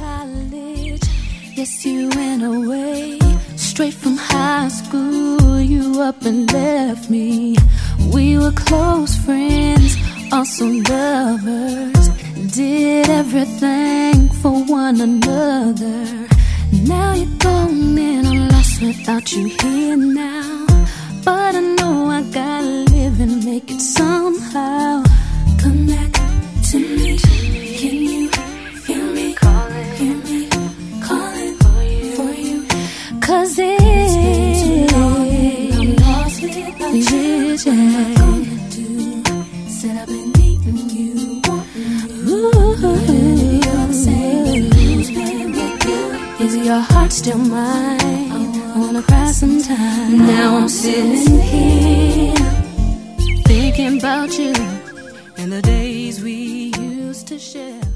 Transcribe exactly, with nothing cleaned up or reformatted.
college. Yes, you went away. Straight from high school, you up and left me. We were close friends, also lovers. Did everything for one another. Now you're gone and I'm lost without you here now. But I know I gotta live and make it somehow. Come back to me. Can you hear me? Hear me calling for you. Cause it's been too long and I'm lost without you. What am I gonna do? Said I've been needing you. Ooh, you're saying who's been with you? Is your heart still mine? I wanna cry sometime. Now I'm sitting here thinking about you and the days we used to share.